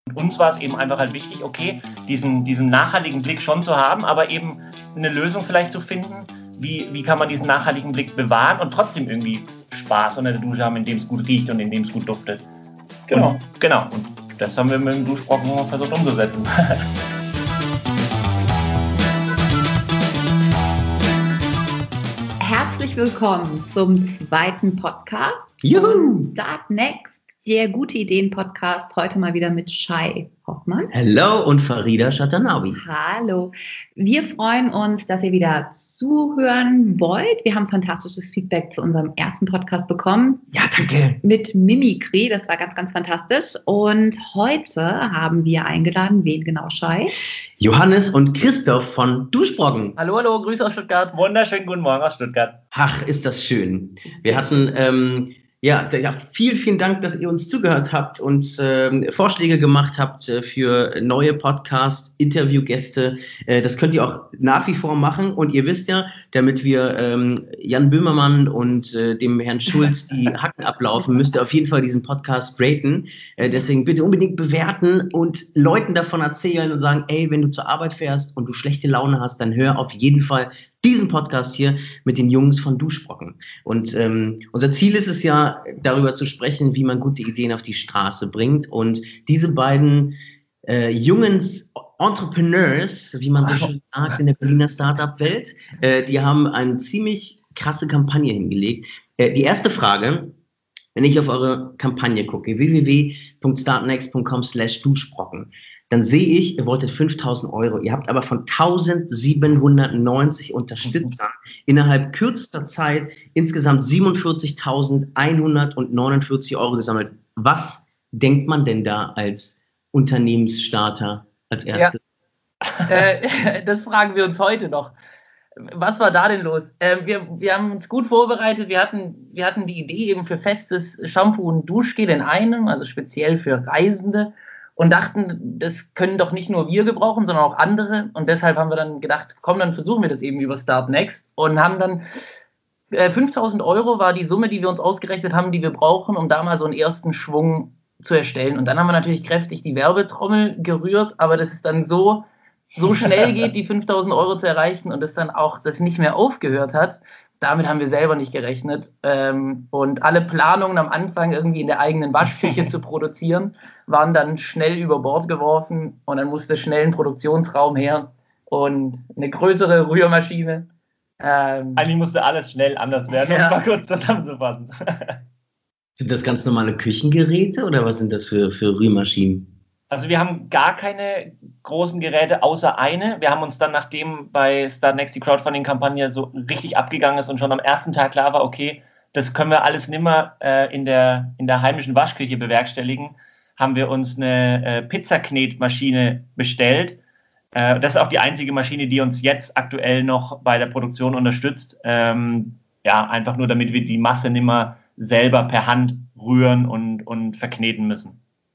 Uns war es eben einfach halt wichtig, okay, diesen nachhaltigen Blick schon zu haben, aber eben eine Lösung vielleicht zu finden, wie kann man diesen nachhaltigen Blick bewahren und trotzdem irgendwie Spaß unter der Dusche haben, in dem es gut riecht und in dem es gut duftet. Genau. Und das haben wir mit dem Duschbrocken versucht umzusetzen. Herzlich willkommen zum zweiten Podcast Juhu. Start Next, der gute Ideen-Podcast, heute mal wieder mit Shai Hoffmann. Hello und Farida Shatanawi. Hallo. Wir freuen uns, dass ihr wieder zuhören wollt. Wir haben fantastisches Feedback zu unserem ersten Podcast bekommen. Ja, danke. Mit Mimikry, das war ganz, ganz fantastisch. Und heute haben wir eingeladen, wen genau, Shai? Johannes und Christoph von Duschbrocken. Hallo, Grüße aus Stuttgart. Wunderschönen guten Morgen aus Stuttgart. Ach, ist das schön. Wir hatten, vielen Dank, dass ihr uns zugehört habt und Vorschläge gemacht habt für neue Podcast-Interviewgäste. Das könnt ihr auch nach wie vor machen. Und ihr wisst ja, damit wir Jan Böhmermann und dem Herrn Schulz die Hacken ablaufen, müsst ihr auf jeden Fall diesen Podcast raten. Deswegen bitte unbedingt bewerten und Leuten davon erzählen und sagen, ey, wenn du zur Arbeit fährst und du schlechte Laune hast, dann hör auf jeden Fall diesen Podcast hier mit den Jungs von Duschbrocken. Und unser Ziel ist es ja, darüber zu sprechen, wie man gute Ideen auf die Straße bringt. Und diese beiden jungen Entrepreneurs, wie man so schön sagt in der Berliner Startup-Welt, die haben eine ziemlich krasse Kampagne hingelegt. Die erste Frage, wenn ich auf eure Kampagne gucke, www.startnext.com/Duschbrocken, dann sehe ich, ihr wolltet 5.000 €. Ihr habt aber von 1.790 Unterstützern innerhalb kürzester Zeit insgesamt 47.149 € gesammelt. Was denkt man denn da als Unternehmensstarter als erstes? Ja. Das fragen wir uns heute noch. Was war da denn los? Wir haben uns gut vorbereitet. Wir hatten die Idee eben für festes Shampoo und Duschgel in einem, also speziell für Reisende. Und dachten, das können doch nicht nur wir gebrauchen, sondern auch andere. Und deshalb haben wir dann gedacht, komm, dann versuchen wir das eben über Start Next. Und haben dann 5.000 € war die Summe, die wir uns ausgerechnet haben, die wir brauchen, um da mal so einen ersten Schwung zu erstellen. Und dann haben wir natürlich kräftig die Werbetrommel gerührt, aber dass es dann so schnell geht, die 5.000 € zu erreichen und es dann auch das nicht mehr aufgehört hat, damit haben wir selber nicht gerechnet. Und alle Planungen am Anfang irgendwie in der eigenen Waschküche zu produzieren, waren dann schnell über Bord geworfen und dann musste schnell ein Produktionsraum her und eine größere Rührmaschine. Eigentlich musste alles schnell anders werden, um es mal kurz zusammenzufassen. Sind das ganz normale Küchengeräte oder was sind das für Rührmaschinen? Also wir haben gar keine großen Geräte, außer eine. Wir haben uns dann, nachdem bei Start Next die Crowdfunding-Kampagne so richtig abgegangen ist und schon am ersten Tag klar war, okay, das können wir alles nimmer in der heimischen Waschküche bewerkstelligen, haben wir uns eine Pizzaknetmaschine bestellt. Das ist auch die einzige Maschine, die uns jetzt aktuell noch bei der Produktion unterstützt. Einfach nur, damit wir die Masse nimmer selber per Hand rühren und verkneten müssen.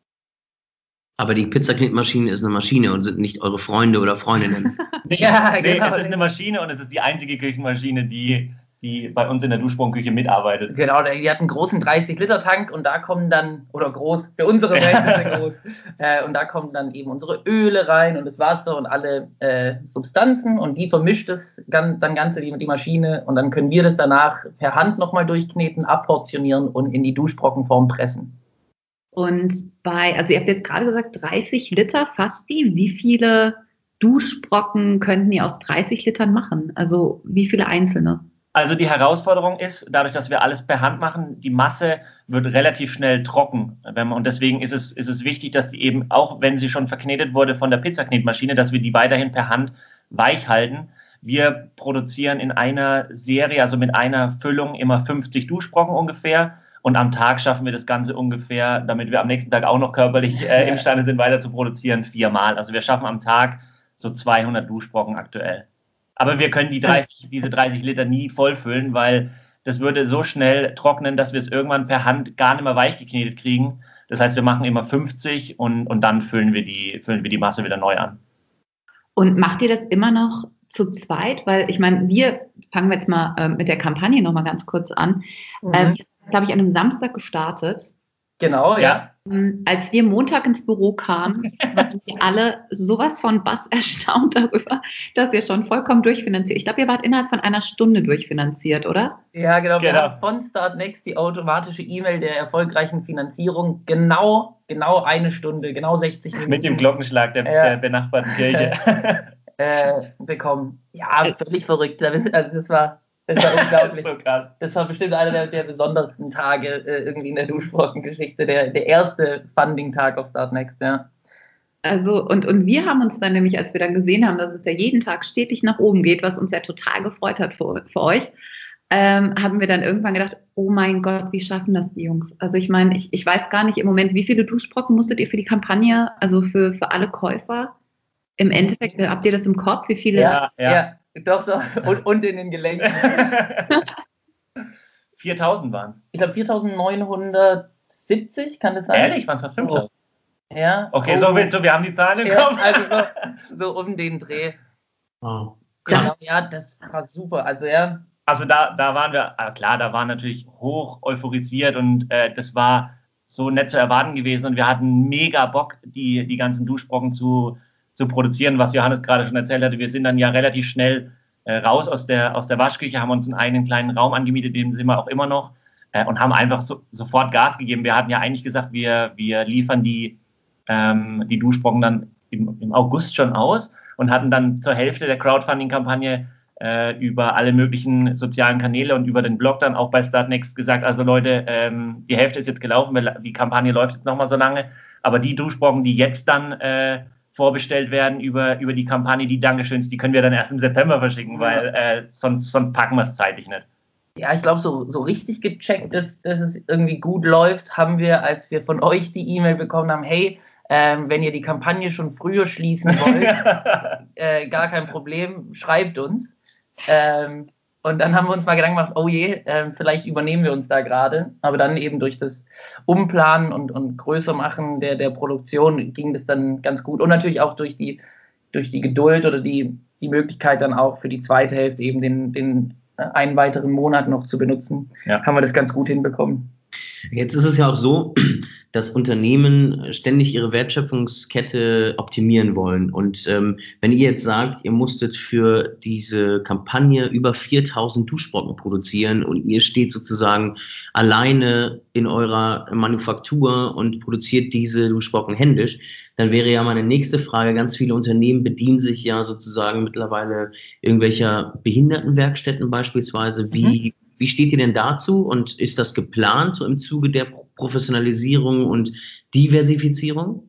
Aber die Pizzaknetmaschine ist eine Maschine und sind nicht eure Freunde oder Freundinnen. Ja, genau. Es ist eine Maschine und es ist die einzige Küchenmaschine, die bei uns in der Duschbrockentüche mitarbeitet. Genau, die hat einen großen 30-Liter-Tank und da kommen dann, oder groß, für unsere Verhältnisse groß, und da kommen dann eben unsere Öle rein und das Wasser und alle Substanzen und die vermischt es dann Ganze die Maschine und dann können wir das danach per Hand nochmal durchkneten, abportionieren und in die Duschbrockenform pressen. Und ihr habt jetzt gerade gesagt, 30 Liter fast die. Wie viele Duschbrocken könnten ihr aus 30 Litern machen? Also wie viele einzelne? Also die Herausforderung ist, dadurch, dass wir alles per Hand machen, die Masse wird relativ schnell trocken. Und deswegen ist es wichtig, dass die eben, auch wenn sie schon verknetet wurde von der Pizzaknetmaschine, dass wir die weiterhin per Hand weich halten. Wir produzieren in einer Serie, also mit einer Füllung, immer 50 Duschbrocken ungefähr. Und am Tag schaffen wir das Ganze ungefähr, damit wir am nächsten Tag auch noch körperlich imstande sind, weiter zu produzieren, 4-mal. Also wir schaffen am Tag so 200 Duschbrocken aktuell. Aber wir können diese 30 Liter nie vollfüllen, weil das würde so schnell trocknen, dass wir es irgendwann per Hand gar nicht mehr weich geknetet kriegen. Das heißt, wir machen immer 50 und dann füllen wir die Masse wieder neu an. Und macht ihr das immer noch zu zweit? Weil ich meine, fangen wir jetzt mal mit der Kampagne nochmal ganz kurz an. Wir sind, glaube ich, an einem Samstag gestartet. Genau, ja. Als wir Montag ins Büro kamen, waren wir alle sowas von bass erstaunt darüber, dass ihr schon vollkommen durchfinanziert. Ich glaube, ihr wart innerhalb von einer Stunde durchfinanziert, oder? Ja, genau. Wir haben von Startnext die automatische E-Mail der erfolgreichen Finanzierung genau eine Stunde, genau 60 Minuten. Mit dem Glockenschlag der benachbarten Kirche. Bekommen. Ja, völlig verrückt. Also das war unglaublich. So krass. Das war bestimmt einer der besondersten Tage irgendwie in der Duschbrocken-Geschichte, der erste Funding-Tag auf Startnext, ja. Also, und wir haben uns dann nämlich, als wir dann gesehen haben, dass es ja jeden Tag stetig nach oben geht, was uns ja total gefreut hat für euch, haben wir dann irgendwann gedacht, oh mein Gott, wie schaffen das die Jungs? Also ich meine, ich weiß gar nicht im Moment, wie viele Duschbrocken musstet ihr für die Kampagne, also für alle Käufer? Im Endeffekt, habt ihr das im Kopf, wie viele? Ja. Doch. Und in den Gelenken. 4.000 waren es. Ich glaube 4.970, kann das sein? Ehrlich? Waren es fast 5.000? Ja. Okay, so wir haben die Zahlen im Kopf. Also so um den Dreh. Oh, krass. Ja, das war super. Also ja. Also da waren wir, klar, da waren natürlich hoch euphorisiert und das war so nett zu erwarten gewesen und wir hatten mega Bock, die ganzen Duschbrocken zu produzieren, was Johannes gerade schon erzählt hatte. Wir sind dann ja relativ schnell raus aus der Waschküche, haben uns einen eigenen kleinen Raum angemietet, den sind wir auch immer noch, und haben einfach sofort Gas gegeben. Wir hatten ja eigentlich gesagt, wir liefern die Duschbrocken dann im August schon aus und hatten dann zur Hälfte der Crowdfunding-Kampagne über alle möglichen sozialen Kanäle und über den Blog dann auch bei Startnext gesagt, also Leute, die Hälfte ist jetzt gelaufen, die Kampagne läuft jetzt nochmal so lange, aber die Duschbrocken, die jetzt dann vorbestellt werden über die Kampagne, die Dankeschöns, die können wir dann erst im September verschicken, weil sonst packen wir es zeitlich nicht. Ja, ich glaube, so richtig gecheckt, dass es irgendwie gut läuft, haben wir, als wir von euch die E-Mail bekommen haben, hey, wenn ihr die Kampagne schon früher schließen wollt, gar kein Problem, schreibt uns. Und dann haben wir uns mal Gedanken gemacht, oh je, vielleicht übernehmen wir uns da gerade. Aber dann eben durch das Umplanen und Größermachen der Produktion ging das dann ganz gut. Und natürlich auch durch die Geduld oder die Möglichkeit dann auch für die zweite Hälfte eben den einen weiteren Monat noch zu benutzen, haben wir das ganz gut hinbekommen. Jetzt ist es ja auch so, dass Unternehmen ständig ihre Wertschöpfungskette optimieren wollen. Und wenn ihr jetzt sagt, ihr musstet für diese Kampagne über 4.000 Duschbrocken produzieren und ihr steht sozusagen alleine in eurer Manufaktur und produziert diese Duschbrocken händisch, dann wäre ja meine nächste Frage, ganz viele Unternehmen bedienen sich ja sozusagen mittlerweile irgendwelcher Behindertenwerkstätten beispielsweise. Wie steht ihr denn dazu und ist das geplant so im Zuge der Professionalisierung und Diversifizierung?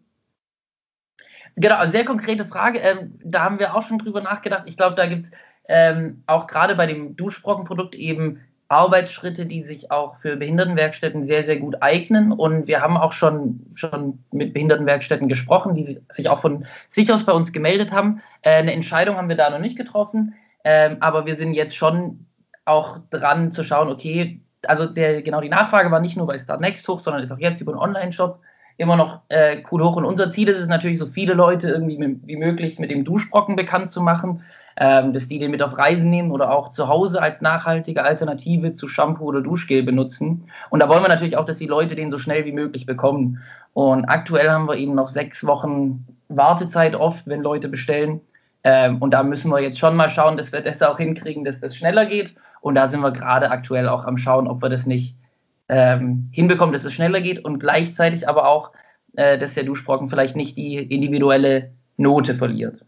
Genau, also sehr konkrete Frage. Da haben wir auch schon drüber nachgedacht. Ich glaube, da gibt es auch gerade bei dem Duschbrockenprodukt eben Arbeitsschritte, die sich auch für Behindertenwerkstätten sehr, sehr gut eignen. Und wir haben auch schon mit Behindertenwerkstätten gesprochen, die sich auch von sich aus bei uns gemeldet haben. Eine Entscheidung haben wir da noch nicht getroffen, aber wir sind jetzt schon auch dran zu schauen, okay, also die Nachfrage war nicht nur bei Startnext hoch, sondern ist auch jetzt über einen Online-Shop immer noch cool hoch. Und unser Ziel ist es natürlich, so viele Leute irgendwie wie möglich mit dem Duschbrocken bekannt zu machen, dass die den mit auf Reisen nehmen oder auch zu Hause als nachhaltige Alternative zu Shampoo oder Duschgel benutzen. Und da wollen wir natürlich auch, dass die Leute den so schnell wie möglich bekommen. Und aktuell haben wir eben noch 6 Wochen Wartezeit oft, wenn Leute bestellen. Und da müssen wir jetzt schon mal schauen, dass wir das auch hinkriegen, dass das schneller geht. Und da sind wir gerade aktuell auch am Schauen, ob wir das nicht hinbekommen, dass es schneller geht und gleichzeitig aber auch, dass der Duschbrocken vielleicht nicht die individuelle Note verliert.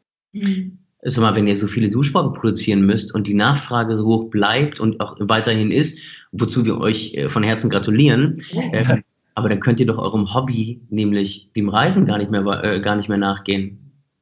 Also mal, wenn ihr so viele Duschbrocken produzieren müsst und die Nachfrage so hoch bleibt und auch weiterhin ist, wozu wir euch von Herzen gratulieren, aber dann könnt ihr doch eurem Hobby, nämlich dem Reisen, gar nicht mehr nachgehen.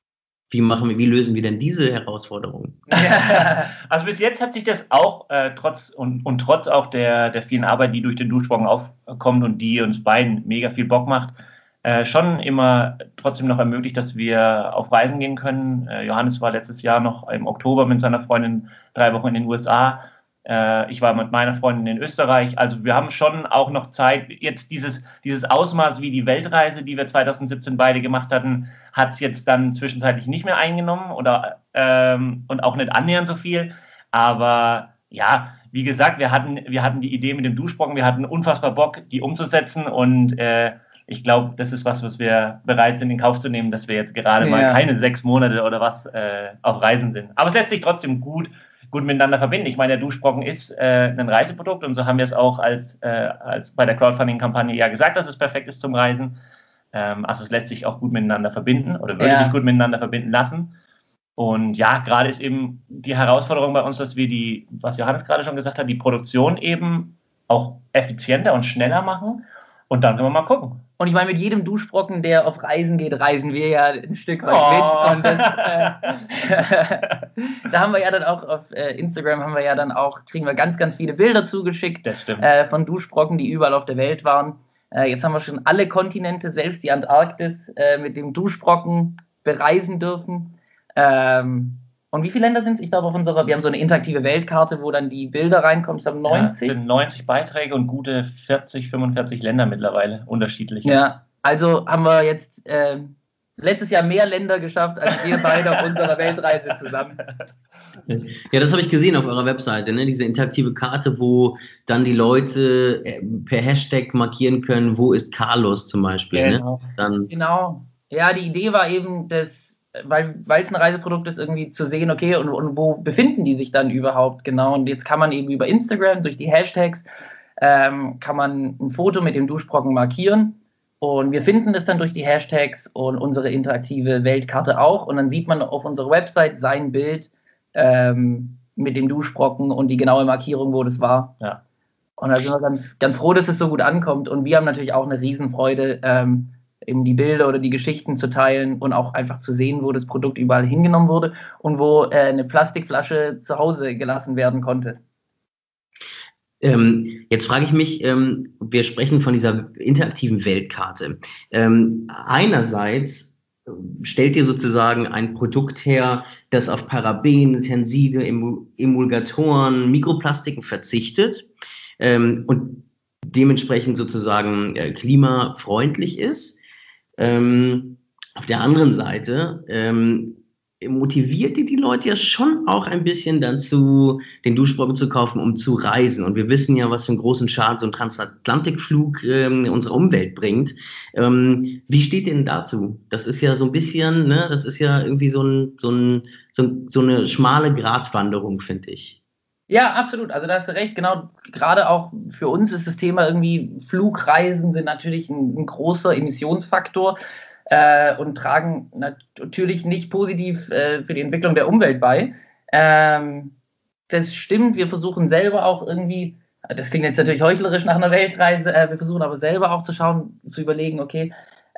Wie lösen wir denn diese Herausforderung? Also bis jetzt hat sich das auch trotz auch der vielen Arbeit, die durch den Duschbrocken aufkommt und die uns beiden mega viel Bock macht, schon immer trotzdem noch ermöglicht, dass wir auf Reisen gehen können. Johannes war letztes Jahr noch im Oktober mit seiner Freundin 3 Wochen in den USA. Ich war mit meiner Freundin in Österreich. Also wir haben schon auch noch Zeit. Jetzt dieses Ausmaß wie die Weltreise, die wir 2017 beide gemacht hatten, hat es jetzt dann zwischenzeitlich nicht mehr eingenommen oder und auch nicht annähernd so viel. Aber ja, wie gesagt, wir hatten die Idee mit dem Duschbrocken, wir hatten unfassbar Bock, die umzusetzen und ich glaube, das ist was wir bereit sind, in Kauf zu nehmen, dass wir jetzt gerade mal keine 6 Monate oder was auf Reisen sind. Aber es lässt sich trotzdem gut miteinander verbinden. Ich meine, der Duschbrocken ist ein Reiseprodukt und so haben wir es auch als bei der Crowdfunding-Kampagne ja gesagt, dass es perfekt ist zum Reisen. Also es lässt sich auch gut miteinander verbinden oder würde sich gut miteinander verbinden lassen. Und ja, gerade ist eben die Herausforderung bei uns, dass wir was Johannes gerade schon gesagt hat, die Produktion eben auch effizienter und schneller machen. Und dann können wir mal gucken. Und ich meine, mit jedem Duschbrocken, der auf Reisen geht, reisen wir ja ein Stück weit mit. Und da haben wir ja dann auch auf Instagram kriegen wir ganz, ganz viele Bilder zugeschickt von Duschbrocken, die überall auf der Welt waren. Jetzt haben wir schon alle Kontinente, selbst die Antarktis, mit dem Duschbrocken bereisen dürfen. Und wie viele Länder sind es? Ich glaube, wir haben so eine interaktive Weltkarte, wo dann die Bilder reinkommen. Ich glaube, 90. Ja, es sind 90 Beiträge und gute 40, 45 Länder mittlerweile, unterschiedlich. Ja, also haben wir jetzt letztes Jahr mehr Länder geschafft, als wir beide auf unserer Weltreise zusammen. Ja, das habe ich gesehen auf eurer Webseite, ne? Diese interaktive Karte, wo dann die Leute per Hashtag markieren können, wo ist Carlos zum Beispiel. Genau. Ne? Genau. Ja, die Idee war eben, weil es ein Reiseprodukt ist, irgendwie zu sehen, okay, und wo befinden die sich dann überhaupt genau? Und jetzt kann man eben über Instagram, durch die Hashtags, kann man ein Foto mit dem Duschbrocken markieren und wir finden das dann durch die Hashtags und unsere interaktive Weltkarte auch und dann sieht man auf unserer Website sein Bild mit dem Duschbrocken und die genaue Markierung, wo das war. Ja. Und da sind wir ganz, ganz froh, dass es so gut ankommt und wir haben natürlich auch eine Riesenfreude, eben die Bilder oder die Geschichten zu teilen und auch einfach zu sehen, wo das Produkt überall hingenommen wurde und wo eine Plastikflasche zu Hause gelassen werden konnte. Jetzt frage ich mich, wir sprechen von dieser interaktiven Weltkarte. Einerseits stellt ihr sozusagen ein Produkt her, das auf Paraben, Tenside, Emulgatoren, Mikroplastiken verzichtet und dementsprechend sozusagen klimafreundlich ist. Auf der anderen Seite motiviert die Leute ja schon auch ein bisschen dazu, den Duschbrocken zu kaufen, um zu reisen. Und wir wissen ja, was für einen großen Schaden so ein Transatlantikflug unserer Umwelt bringt. Wie steht ihr denn dazu? Das ist ja so ein bisschen, ne, das ist ja irgendwie so eine schmale Gratwanderung, finde ich. Ja, absolut. Also da hast du recht. Genau, gerade auch für uns ist das Thema irgendwie, Flugreisen sind natürlich ein großer Emissionsfaktor und tragen natürlich nicht positiv für die Entwicklung der Umwelt bei. Das stimmt, wir versuchen selber auch irgendwie, das klingt jetzt natürlich heuchlerisch nach einer Weltreise, wir versuchen aber selber auch zu schauen, zu überlegen, okay,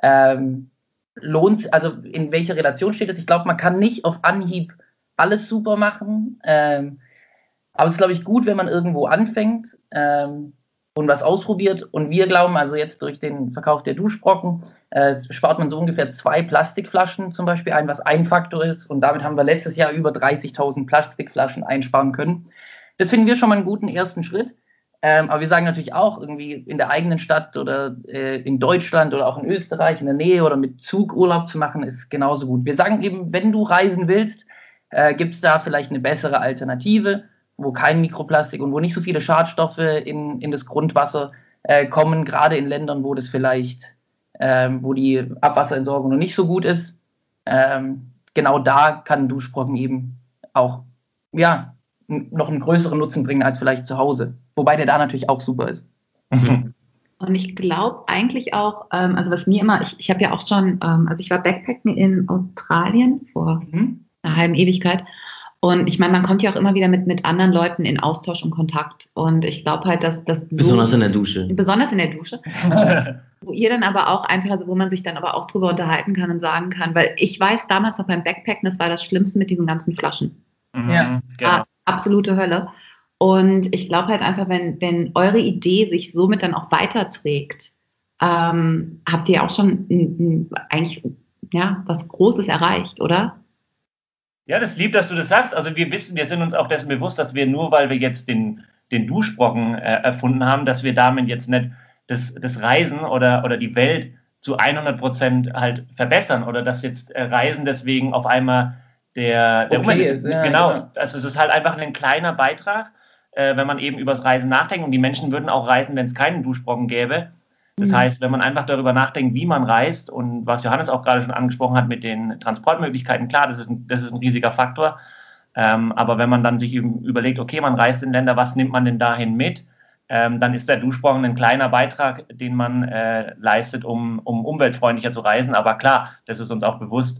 lohnt, also in welcher Relation steht es? Ich glaube, man kann nicht auf Anhieb alles super machen, aber es ist, glaube ich, gut, wenn man irgendwo anfängt und was ausprobiert. Und wir glauben, also jetzt durch den Verkauf der Duschbrocken, spart man so ungefähr 2 Plastikflaschen zum Beispiel ein, was ein Faktor ist. Und damit haben wir letztes Jahr über 30.000 Plastikflaschen einsparen können. Das finden wir schon mal einen guten ersten Schritt. Aber wir sagen natürlich auch, irgendwie in der eigenen Stadt oder in Deutschland oder auch in Österreich in der Nähe oder mit Zug Urlaub zu machen, ist genauso gut. Wir sagen eben, wenn du reisen willst, gibt es da vielleicht eine bessere Alternative, wo kein Mikroplastik und wo nicht so viele Schadstoffe in das Grundwasser kommen, gerade in Ländern, wo das vielleicht, wo die Abwasserentsorgung noch nicht so gut ist. Genau da kann ein Duschbrocken eben auch noch einen größeren Nutzen bringen als vielleicht zu Hause. Wobei der da natürlich auch super ist. Und ich glaube eigentlich auch, also was mir immer, ich habe ja auch schon, also ich war Backpacken in Australien vor einer halben Ewigkeit. Und ich meine, man kommt ja auch immer wieder mit anderen Leuten in Austausch und Kontakt. Und ich glaube halt, dass das besonders in der Dusche. Besonders in der Dusche. Wo ihr dann aber auch einfach, also wo man sich dann aber auch drüber unterhalten kann und sagen kann, weil ich weiß, damals noch beim Backpacken, das war das Schlimmste mit diesen ganzen Flaschen. Ja, genau. Absolute Hölle. Und ich glaube halt einfach, wenn eure Idee sich somit dann auch weiterträgt, habt ihr auch schon eigentlich was Großes erreicht, oder? Ja, das ist lieb, dass du das sagst. Also wir sind uns auch dessen bewusst, dass wir nur, weil wir jetzt den Duschbrocken erfunden haben, dass wir damit jetzt nicht das Reisen oder die Welt zu 100% halt verbessern oder dass jetzt Reisen deswegen auf einmal der okay Umwelt ist. Ja, genau. Also es ist halt einfach ein kleiner Beitrag, wenn man eben übers Reisen nachdenkt und die Menschen würden auch reisen, wenn es keinen Duschbrocken gäbe. Das heißt, wenn man einfach darüber nachdenkt, wie man reist und was Johannes auch gerade schon angesprochen hat mit den Transportmöglichkeiten, klar, das ist ein riesiger Faktor. Aber wenn man dann sich überlegt, okay, man reist in Länder, was nimmt man denn dahin mit? Dann ist der Duschsprung ein kleiner Beitrag, den man leistet, um umweltfreundlicher zu reisen. Aber klar, das ist uns auch bewusst,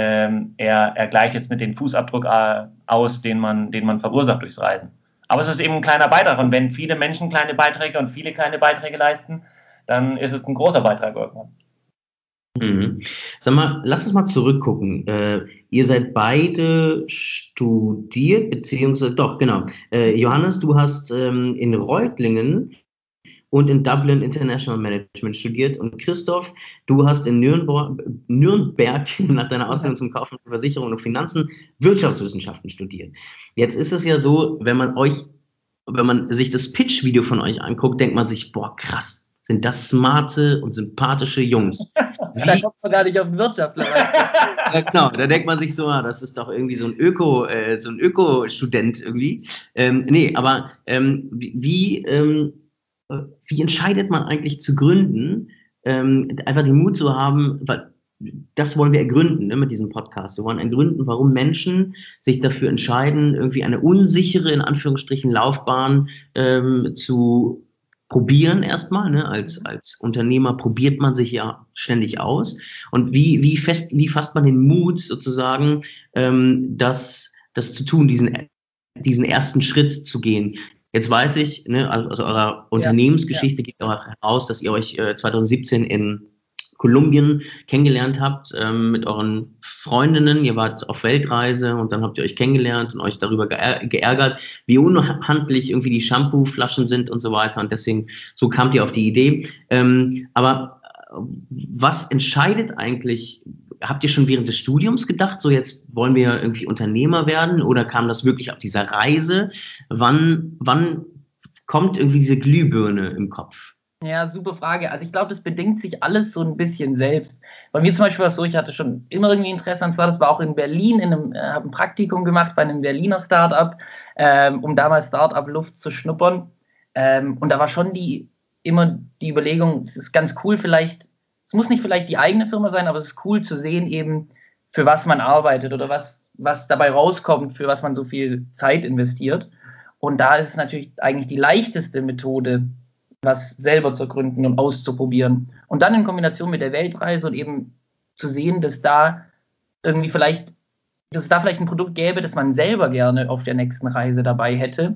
er gleicht jetzt nicht den Fußabdruck aus, den man verursacht durchs Reisen. Aber es ist eben ein kleiner Beitrag. Und wenn viele Menschen kleine Beiträge und viele kleine Beiträge leisten, dann ist es ein großer Beitrag irgendwann. Mhm. Sag mal, lass uns mal zurückgucken. Ihr seid beide studiert, beziehungsweise, doch, genau. Johannes, du hast in Reutlingen und in Dublin International Management studiert. Und Christoph, du hast in Nürnberg nach deiner Ausbildung zum Kaufmann für Versicherung und Finanzen Wirtschaftswissenschaften studiert. Jetzt ist es ja so, wenn man sich das Pitch-Video von euch anguckt, denkt man sich, boah, krass. Sind das smarte und sympathische Jungs. Da kommt man gar nicht auf den Wirtschaftler. Genau, da denkt man sich so, das ist doch irgendwie so ein Öko-Student irgendwie. Aber wie entscheidet man eigentlich zu gründen? Einfach den Mut zu haben, weil das wollen wir ergründen, ne, mit diesem Podcast. Wir wollen ergründen, warum Menschen sich dafür entscheiden, irgendwie eine unsichere, in Anführungsstrichen, Laufbahn zu probieren erstmal, ne? Als Unternehmer probiert man sich ja ständig aus. Und wie fasst man den Mut sozusagen, das zu tun, diesen ersten Schritt zu gehen? Jetzt weiß ich, ne, aus eurer Unternehmensgeschichte geht auch heraus, dass ihr euch 2017 in Kolumbien kennengelernt habt mit euren Freundinnen. Ihr wart auf Weltreise und dann habt ihr euch kennengelernt und euch darüber geärgert, wie unhandlich irgendwie die Shampoo-Flaschen sind und so weiter. Und deswegen, so kamt ihr auf die Idee. Aber was entscheidet eigentlich, habt ihr schon während des Studiums gedacht, so jetzt wollen wir irgendwie Unternehmer werden, oder kam das wirklich auf dieser Reise? Wann kommt irgendwie diese Glühbirne im Kopf? Ja, super Frage. Also ich glaube, das bedingt sich alles so ein bisschen selbst. Bei mir zum Beispiel war es so, ich hatte schon immer irgendwie Interesse an Startups, war auch in Berlin, habe ein Praktikum gemacht bei einem Berliner Startup, um damals Startup-Luft zu schnuppern. Und da war schon immer die Überlegung, es ist ganz cool vielleicht, es muss nicht vielleicht die eigene Firma sein, aber es ist cool zu sehen eben, für was man arbeitet oder was dabei rauskommt, für was man so viel Zeit investiert. Und da ist es natürlich eigentlich die leichteste Methode, was selber zu gründen und auszuprobieren. Und dann in Kombination mit der Weltreise und eben zu sehen, dass es da vielleicht ein Produkt gäbe, das man selber gerne auf der nächsten Reise dabei hätte,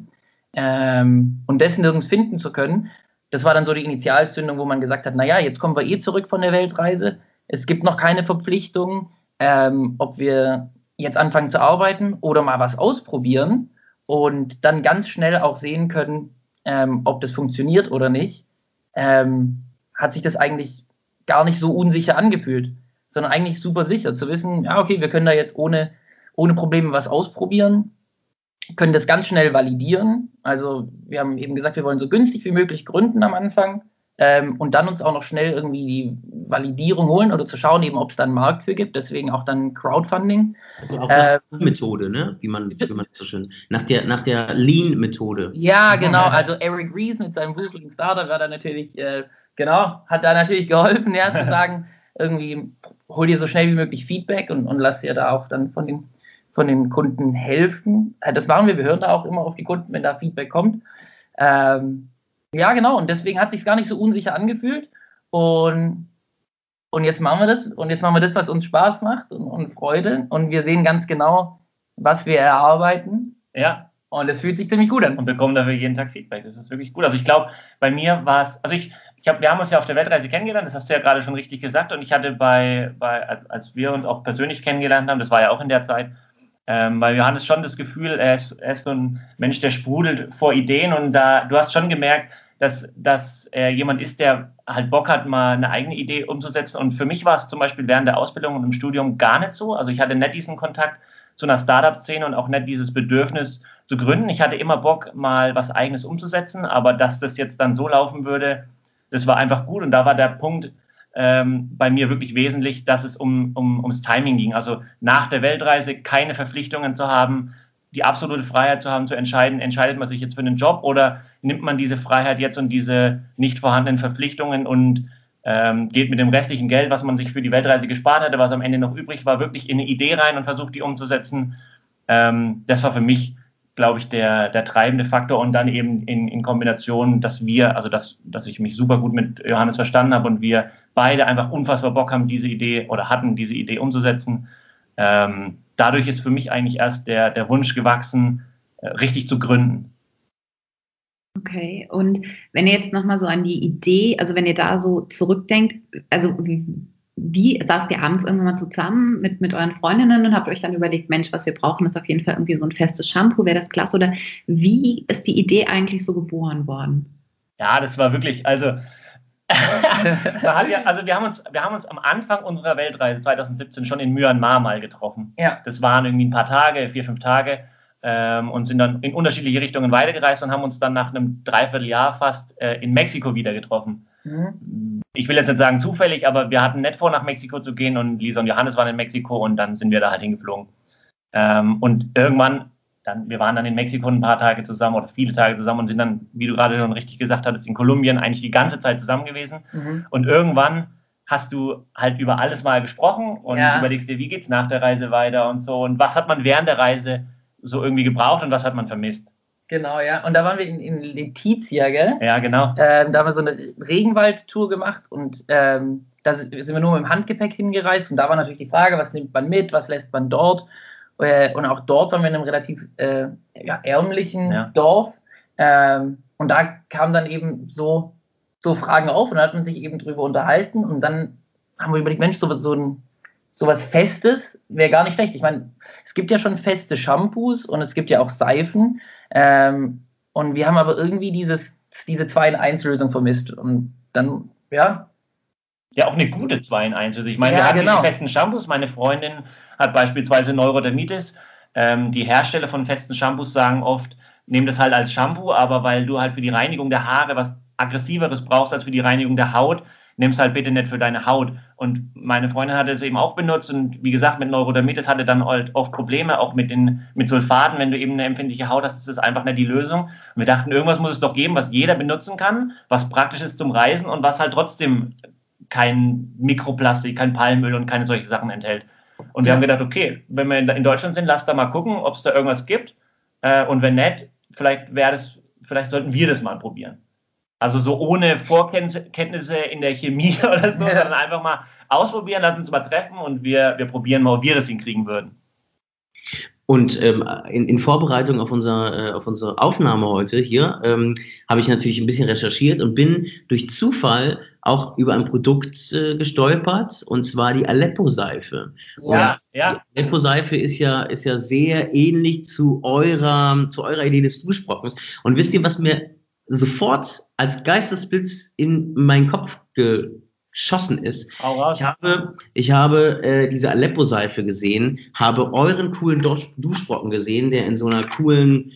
und dessen nirgends finden zu können. Das war dann so die Initialzündung, wo man gesagt hat, naja, jetzt kommen wir zurück von der Weltreise. Es gibt noch keine Verpflichtung, ob wir jetzt anfangen zu arbeiten oder mal was ausprobieren und dann ganz schnell auch sehen können, ob das funktioniert oder nicht, hat sich das eigentlich gar nicht so unsicher angefühlt, sondern eigentlich super sicher zu wissen, ja, okay, wir können da jetzt ohne Probleme was ausprobieren, können das ganz schnell validieren. Also wir haben eben gesagt, wir wollen so günstig wie möglich gründen am Anfang und dann uns auch noch schnell irgendwie die Validierung holen oder zu schauen, eben, ob es da einen Markt für gibt. Deswegen auch dann Crowdfunding. Also auch nach der Methode, ne? Wie man so schön, nach der Lean-Methode. Ja, genau. Also Eric Ries mit seinem Buch Lean Startup war da natürlich, hat da natürlich geholfen, ja, zu sagen, irgendwie hol dir so schnell wie möglich Feedback und lass dir da auch dann von den Kunden helfen. Das machen wir hören da auch immer auf die Kunden, wenn da Feedback kommt. Ja, genau, und deswegen hat es sich gar nicht so unsicher angefühlt und jetzt machen wir das und jetzt machen wir das, was uns Spaß macht und Freude und wir sehen ganz genau, was wir erarbeiten. Ja. Und es fühlt sich ziemlich gut an. Und bekommen dafür jeden Tag Feedback, das ist wirklich gut. Also ich glaube, bei mir war es, also wir haben uns ja auf der Weltreise kennengelernt, das hast du ja gerade schon richtig gesagt, und ich hatte als wir uns auch persönlich kennengelernt haben, das war ja auch in der Zeit, bei Johannes schon das Gefühl, er ist so ein Mensch, der sprudelt vor Ideen, und du hast schon gemerkt, dass er jemand ist, der halt Bock hat, mal eine eigene Idee umzusetzen. Und für mich war es zum Beispiel während der Ausbildung und im Studium gar nicht so. Also ich hatte nicht diesen Kontakt zu einer Startup-Szene und auch nicht dieses Bedürfnis zu gründen. Ich hatte immer Bock, mal was Eigenes umzusetzen, aber dass das jetzt dann so laufen würde, das war einfach gut. Und da war der Punkt bei mir wirklich wesentlich, dass es ums Timing ging. Also nach der Weltreise keine Verpflichtungen zu haben, die absolute Freiheit zu haben, zu entscheiden, entscheidet man sich jetzt für einen Job oder nimmt man diese Freiheit jetzt und diese nicht vorhandenen Verpflichtungen und geht mit dem restlichen Geld, was man sich für die Weltreise gespart hatte, was am Ende noch übrig war, wirklich in eine Idee rein und versucht, die umzusetzen. Das war für mich, glaube ich, der treibende Faktor und dann eben in Kombination, dass ich mich super gut mit Johannes verstanden habe und wir beide einfach unfassbar Bock haben, diese Idee umzusetzen. Dadurch ist für mich eigentlich erst der Wunsch gewachsen, richtig zu gründen. Okay, und wenn ihr jetzt nochmal so an die Idee, also wenn ihr da so zurückdenkt, also wie saßt ihr abends irgendwann mal zusammen mit euren Freundinnen und habt euch dann überlegt, Mensch, was wir brauchen, ist auf jeden Fall irgendwie so ein festes Shampoo, wäre das klasse? Oder wie ist die Idee eigentlich so geboren worden? Ja, das war wirklich, wir haben uns am Anfang unserer Weltreise 2017 schon in Myanmar mal getroffen. Ja. Das waren irgendwie ein paar Tage, 4-5 Tage, und sind dann in unterschiedliche Richtungen weitergereist und haben uns dann nach einem Dreivierteljahr fast in Mexiko wieder getroffen. Mhm. Ich will jetzt nicht sagen zufällig, aber wir hatten nicht vor, nach Mexiko zu gehen und Lisa und Johannes waren in Mexiko und dann sind wir da halt hingeflogen. Und irgendwann, wir waren dann in Mexiko ein paar Tage zusammen oder viele Tage zusammen und sind dann, wie du gerade schon richtig gesagt hattest, in Kolumbien eigentlich die ganze Zeit zusammen gewesen. Mhm. Und irgendwann hast du halt über alles mal gesprochen und überlegst dir, wie geht's nach der Reise weiter und so und was hat man während der Reise so irgendwie gebraucht und was hat man vermisst. Genau, ja. Und da waren wir in Letizia, gell? Ja, genau. Da haben wir so eine Regenwaldtour gemacht und da sind wir nur mit dem Handgepäck hingereist und da war natürlich die Frage, was nimmt man mit, was lässt man dort? Und auch dort waren wir in einem relativ ärmlichen Dorf. Und da kamen dann eben so Fragen auf und da hat man sich eben drüber unterhalten und dann haben wir überlegt, Mensch, so was Festes wäre gar nicht schlecht. Ich meine, es gibt ja schon feste Shampoos und es gibt ja auch Seifen. Und wir haben aber irgendwie diese 2-in-1-Lösung vermisst. Und dann, ja, auch eine gute 2-in-1. Ich meine, wir hatten diese festen Shampoos. Meine Freundin hat beispielsweise Neurodermitis. Die Hersteller von festen Shampoos sagen oft, nehm das halt als Shampoo, aber weil du halt für die Reinigung der Haare was Aggressiveres brauchst als für die Reinigung der Haut, nimm es halt bitte nicht für deine Haut. Und meine Freundin hatte es eben auch benutzt und wie gesagt, mit Neurodermitis hatte dann halt oft Probleme, auch mit Sulfaten, wenn du eben eine empfindliche Haut hast, ist das einfach nicht die Lösung. Und wir dachten, irgendwas muss es doch geben, was jeder benutzen kann, was praktisch ist zum Reisen und was halt trotzdem kein Mikroplastik, kein Palmöl und keine solche Sachen enthält. Und wir haben gedacht, okay, wenn wir in Deutschland sind, lass da mal gucken, ob es da irgendwas gibt. Und wenn nicht, vielleicht sollten wir das mal probieren. Also so ohne Vorkenntnisse in der Chemie oder so, sondern einfach mal ausprobieren, lass uns mal treffen und wir probieren mal, ob wir das hinkriegen würden. Und in Vorbereitung auf unsere Aufnahme heute hier habe ich natürlich ein bisschen recherchiert und bin durch Zufall auch über ein Produkt gestolpert, und zwar die Aleppo-Seife. Ja. Die Aleppo-Seife ist ja sehr ähnlich zu eurer Idee des Duschbrockens. Und wisst ihr, was mir sofort als Geistesblitz in meinen Kopf geschossen ist? Ich habe diese Aleppo-Seife gesehen, habe euren coolen Duschbrocken gesehen, der in so einer coolen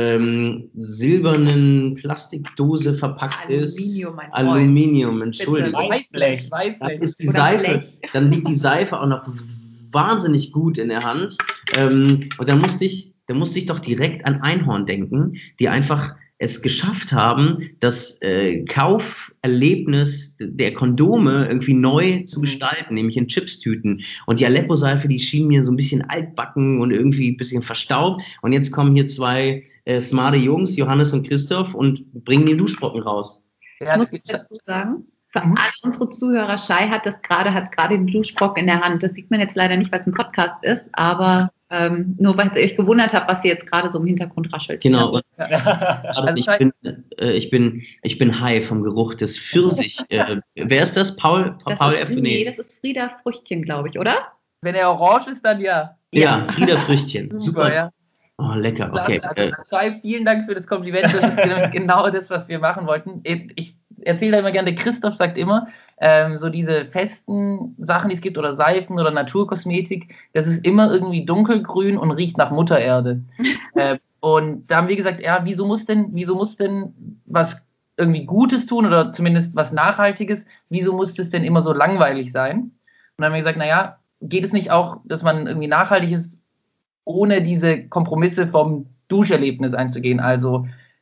silbernen Plastikdose verpackt ist. Aluminium, Entschuldigung. Weißblech. Dann ist die Seife, dann liegt die Seife auch noch wahnsinnig gut in der Hand. Und da musste ich doch direkt an Einhorn denken, die einfach es geschafft haben, das Kauferlebnis der Kondome irgendwie neu zu gestalten, nämlich in Chipstüten. Und die Aleppo-Seife, die schien mir so ein bisschen altbacken und irgendwie ein bisschen verstaubt. Und jetzt kommen hier zwei smarte Jungs, Johannes und Christoph, und bringen den Duschbrocken raus. Ja, muss ich dazu sagen, für alle unsere Zuhörer, Shai hat gerade den Duschbrocken in der Hand. Das sieht man jetzt leider nicht, weil es ein Podcast ist, aber nur weil ihr euch gewundert habt, was hier jetzt gerade so im Hintergrund raschelt. Genau. Also ich bin high vom Geruch des Pfirsich. Wer ist das? Paul F. Nee, das ist Frieda Früchtchen, glaube ich, oder? Wenn er orange ist, dann ja. Ja, Frieda Früchtchen. Super, ja. Oh, lecker. Okay. Also, vielen Dank für das Kompliment. Das ist genau das, was wir machen wollten. Ich erzähle da immer gerne, Christoph sagt immer, so diese festen Sachen, die es gibt, oder Seifen oder Naturkosmetik, das ist immer irgendwie dunkelgrün und riecht nach Muttererde. Und da haben wir gesagt, ja, wieso muss denn was irgendwie Gutes tun oder zumindest was Nachhaltiges, wieso muss das denn immer so langweilig sein? Und dann haben wir gesagt, naja, geht es nicht auch, dass man irgendwie nachhaltig ist, ohne diese Kompromisse vom Duscherlebnis einzugehen? Also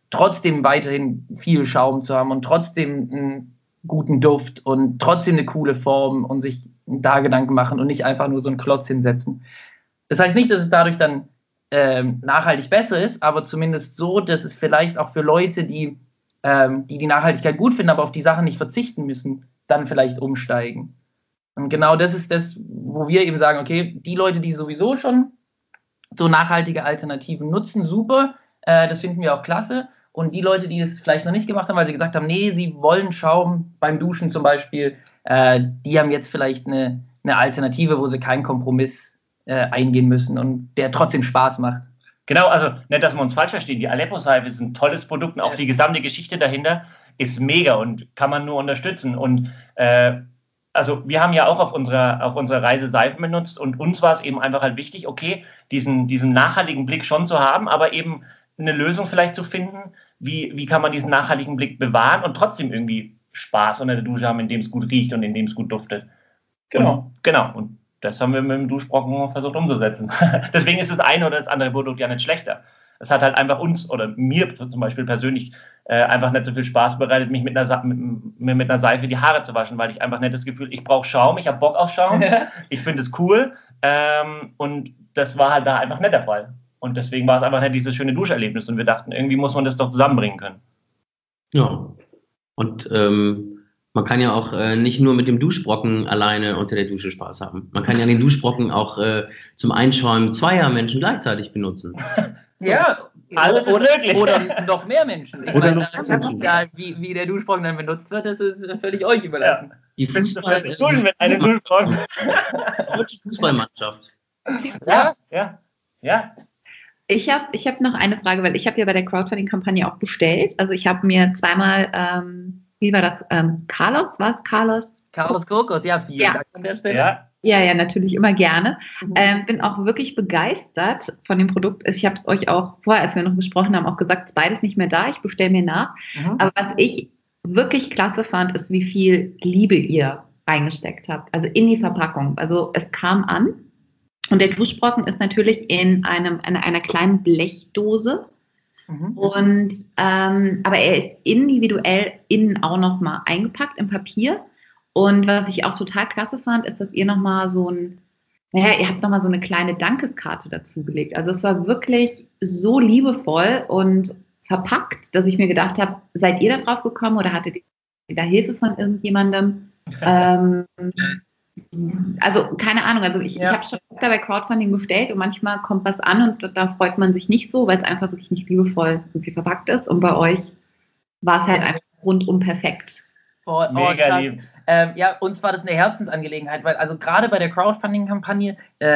trotzdem weiterhin viel Schaum zu haben und trotzdem einen guten Duft und trotzdem eine coole Form und sich da Gedanken machen und nicht einfach nur so einen Klotz hinsetzen. Das heißt nicht, dass es dadurch dann nachhaltig besser ist, aber zumindest so, dass es vielleicht auch für Leute, die Nachhaltigkeit gut finden, aber auf die Sachen nicht verzichten müssen, dann vielleicht umsteigen. Und genau das ist das, wo wir eben sagen, okay, die Leute, die sowieso schon so nachhaltige Alternativen nutzen, super, das finden wir auch klasse. Und die Leute, die das vielleicht noch nicht gemacht haben, weil sie gesagt haben, nee, sie wollen Schaum beim Duschen zum Beispiel, die haben jetzt vielleicht eine Alternative, wo sie keinen Kompromiss eingehen müssen und der trotzdem Spaß macht. Genau, also nicht, dass wir uns falsch verstehen, die Aleppo-Seife ist ein tolles Produkt und auch die gesamte Geschichte dahinter ist mega und kann man nur unterstützen. Und also wir haben ja auch auf unserer Reise Seifen benutzt und uns war es eben einfach halt wichtig, okay, diesen nachhaltigen Blick schon zu haben, aber eben eine Lösung vielleicht zu finden, wie kann man diesen nachhaltigen Blick bewahren und trotzdem irgendwie Spaß unter der Dusche haben, in dem es gut riecht und in dem es gut duftet. Genau. Und das haben wir mit dem Duschbrocken versucht umzusetzen. Deswegen ist das eine oder das andere Produkt ja nicht schlechter. Es hat halt einfach uns oder mir zum Beispiel persönlich einfach nicht so viel Spaß bereitet, mich mit einer Seife die Haare zu waschen, weil ich einfach nicht das Gefühl, ich brauche Schaum, ich habe Bock auf Schaum, ich finde es cool und das war halt da einfach nicht der Fall. Und deswegen war es einfach nicht dieses schöne Duscherlebnis und wir dachten, irgendwie muss man das doch zusammenbringen können. Ja, und man kann ja auch nicht nur mit dem Duschbrocken alleine unter der Dusche Spaß haben. Man kann ja den Duschbrocken auch zum Einschäumen zweier Menschen gleichzeitig benutzen. Ja, alles ist möglich. Oder noch mehr Menschen. Ich Oder meine, noch mehr Menschen. Ja, wie der Duschbrocken dann benutzt wird, das ist völlig euch überlassen. Die mit einem Duschbrocken. deutsche Fußballmannschaft. Ja. Ich hab noch eine Frage, weil ich habe ja bei der Crowdfunding-Kampagne auch bestellt. Also ich habe mir zweimal, wie war das? Carlos? Carlos Kokos, ja, vielen Dank an der Stelle. Ja, natürlich immer gerne. Bin auch wirklich begeistert von dem Produkt. Ich habe es euch auch vorher, als wir noch gesprochen haben, auch gesagt, es ist beides nicht mehr da. Ich bestelle mir nach. Aber was ich wirklich klasse fand, ist, wie viel Liebe ihr reingesteckt habt. Also in die Verpackung. Also es kam an. Und der Duschbrocken ist natürlich in einer kleinen Blechdose. Und aber er ist individuell innen auch nochmal eingepackt im Papier. Und was ich auch total klasse fand, ist, dass ihr nochmal ihr habt nochmal so eine kleine Dankeskarte dazugelegt. Also es war wirklich so liebevoll und verpackt, dass ich mir gedacht habe, seid ihr da drauf gekommen oder hattet ihr da Hilfe von irgendjemandem? Also keine Ahnung, also ich habe schon öfter bei Crowdfunding bestellt und manchmal kommt was an und da freut man sich nicht so, weil es einfach wirklich nicht liebevoll irgendwie verpackt ist und bei euch war es halt einfach rundum perfekt. Mega lieb. Uns war das eine Herzensangelegenheit, weil also gerade bei der Crowdfunding-Kampagne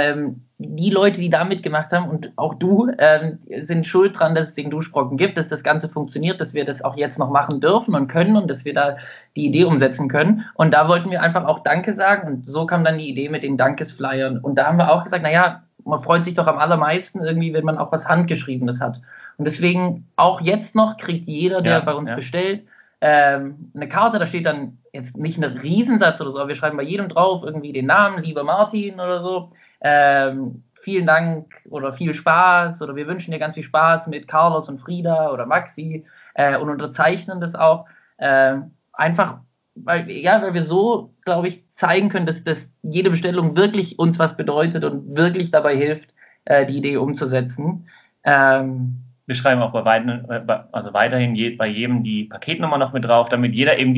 die Leute, die da mitgemacht haben und auch du, sind schuld dran, dass es den Duschbrocken gibt, dass das Ganze funktioniert, dass wir das auch jetzt noch machen dürfen und können und dass wir da die Idee umsetzen können. Und da wollten wir einfach auch Danke sagen und so kam dann die Idee mit den Dankesflyern. Und da haben wir auch gesagt, naja, man freut sich doch am allermeisten irgendwie, wenn man auch was Handgeschriebenes hat. Und deswegen auch jetzt noch kriegt jeder, der bei uns bestellt, eine Karte, da steht dann jetzt nicht ein Riesensatz oder so, aber wir schreiben bei jedem drauf irgendwie den Namen, lieber Martin oder so. Vielen Dank oder viel Spaß oder wir wünschen dir ganz viel Spaß mit Carlos und Frieda oder Maxi und unterzeichnen das auch. Einfach, weil wir so, glaube ich, zeigen können, dass jede Bestellung wirklich uns was bedeutet und wirklich dabei hilft, die Idee umzusetzen. Wir schreiben auch weiterhin bei jedem die Paketnummer noch mit drauf, damit jeder eben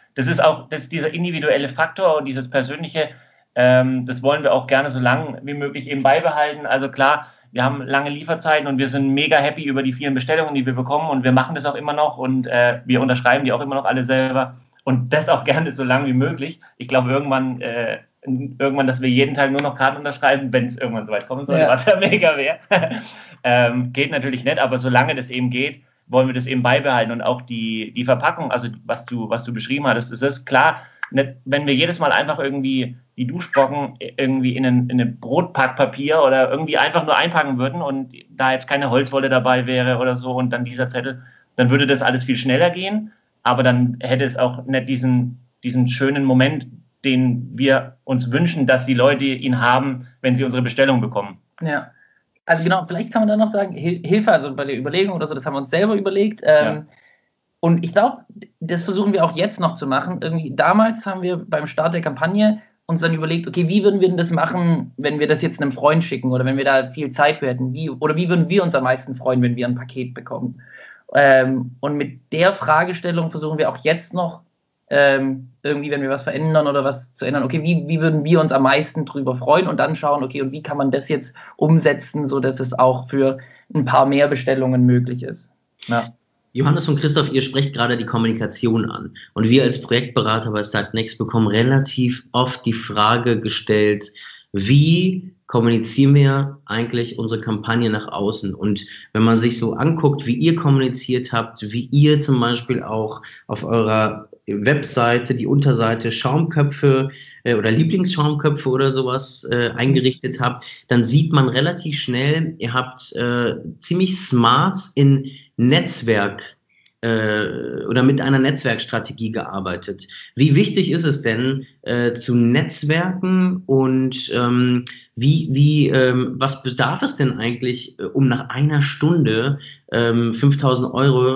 dieser individuelle Faktor und dieses persönliche, das wollen wir auch gerne so lange wie möglich eben beibehalten. Also klar, wir haben lange Lieferzeiten und wir sind mega happy über die vielen Bestellungen, die wir bekommen und wir machen das auch immer noch und wir unterschreiben die auch immer noch alle selber und das auch gerne so lange wie möglich. Ich glaube irgendwann, dass wir jeden Tag nur noch Karten unterschreiben, wenn es irgendwann soweit kommen soll, was ja mega wäre. Geht natürlich nicht, aber solange das eben geht, wollen wir das eben beibehalten und auch die Verpackung, also was du beschrieben hattest, ist es klar, nicht, wenn wir jedes Mal einfach irgendwie die Duschbrocken irgendwie in ein Brotpackpapier oder irgendwie einfach nur einpacken würden und da jetzt keine Holzwolle dabei wäre oder so und dann dieser Zettel, dann würde das alles viel schneller gehen, aber dann hätte es auch nicht diesen schönen Moment, den wir uns wünschen, dass die Leute ihn haben, wenn sie unsere Bestellung bekommen. Ja. Also genau, vielleicht kann man dann noch sagen, Hilfe, also bei der Überlegung oder so, das haben wir uns selber überlegt. Und ich glaube, das versuchen wir auch jetzt noch zu machen. Irgendwie damals haben wir beim Start der Kampagne uns dann überlegt, okay, wie würden wir denn das machen, wenn wir das jetzt einem Freund schicken oder wenn wir da viel Zeit für hätten? Wie würden wir uns am meisten freuen, wenn wir ein Paket bekommen? Und mit der Fragestellung versuchen wir auch jetzt noch irgendwie, wenn wir was verändern oder was zu ändern, okay, wie würden wir uns am meisten drüber freuen und dann schauen, okay, und wie kann man das jetzt umsetzen, sodass es auch für ein paar mehr Bestellungen möglich ist. Ja. Johannes und Christoph, ihr sprecht gerade die Kommunikation an. Und wir als Projektberater bei Startnext bekommen relativ oft die Frage gestellt, wie kommunizieren wir eigentlich unsere Kampagne nach außen? Und wenn man sich so anguckt, wie ihr kommuniziert habt, wie ihr zum Beispiel auch auf eurer Webseite, die Unterseite Schaumköpfe oder Lieblingsschaumköpfe oder sowas eingerichtet habt, dann sieht man relativ schnell, ihr habt ziemlich smart in Netzwerk oder mit einer Netzwerkstrategie gearbeitet. Wie wichtig ist es denn zu netzwerken und was bedarf es denn eigentlich, um nach einer Stunde 5.000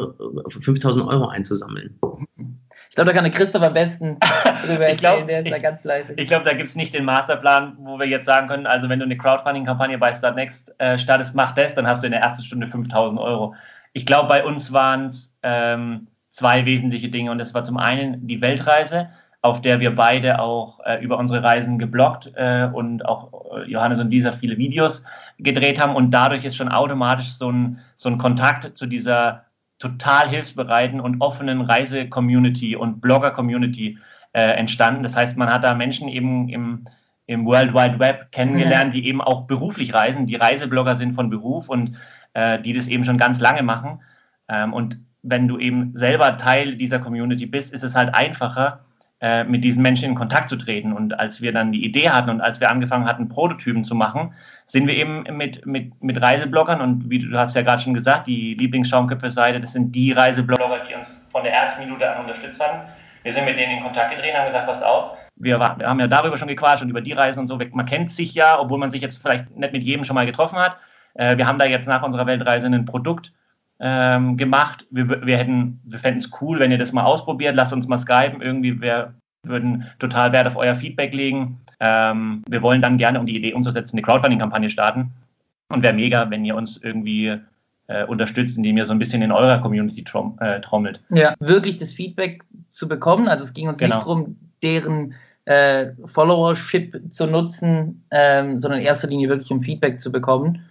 Euro einzusammeln? Ich glaube, da kann der Christoph am besten drüber erzählen, der ist da ganz fleißig. Ich glaube, da gibt es nicht den Masterplan, wo wir jetzt sagen können, also wenn du eine Crowdfunding-Kampagne bei Startnext startest, mach das, dann hast du in der ersten Stunde 5.000 Euro. Ich glaube, bei uns waren es zwei wesentliche Dinge und das war zum einen die Weltreise, auf der wir beide auch über unsere Reisen gebloggt und auch Johannes und Lisa viele Videos gedreht haben und dadurch ist schon automatisch so ein Kontakt zu dieser total hilfsbereiten und offenen Reise-Community und Blogger-Community entstanden. Das heißt, man hat da Menschen eben im World Wide Web kennengelernt, die eben auch beruflich reisen, die Reiseblogger sind von Beruf und die das eben schon ganz lange machen. Und wenn du eben selber Teil dieser Community bist, ist es halt einfacher, mit diesen Menschen in Kontakt zu treten. Und als wir dann die Idee hatten und als wir angefangen hatten, Prototypen zu machen, sind wir eben mit Reisebloggern und wie du hast ja gerade schon gesagt, die Lieblingsschaumköpfe-Seite, das sind die Reiseblogger, die uns von der ersten Minute an unterstützt haben. Wir sind mit denen in Kontakt getreten, haben gesagt, passt auf, wir haben ja darüber schon gequatscht und über die Reisen und so. Man kennt sich ja, obwohl man sich jetzt vielleicht nicht mit jedem schon mal getroffen hat. Wir haben da jetzt nach unserer Weltreise ein Produkt gemacht. Wir fänden es cool, wenn ihr das mal ausprobiert. Lasst uns mal skypen. Irgendwie, wir würden total Wert auf euer Feedback legen. Wir wollen dann gerne, um die Idee umzusetzen, eine Crowdfunding-Kampagne starten. Und wäre mega, wenn ihr uns irgendwie unterstützt, indem ihr so ein bisschen in eurer Community trommelt. Ja, wirklich das Feedback zu bekommen. Also es ging uns nicht darum, deren Followership zu nutzen, sondern in erster Linie wirklich um Feedback zu bekommen.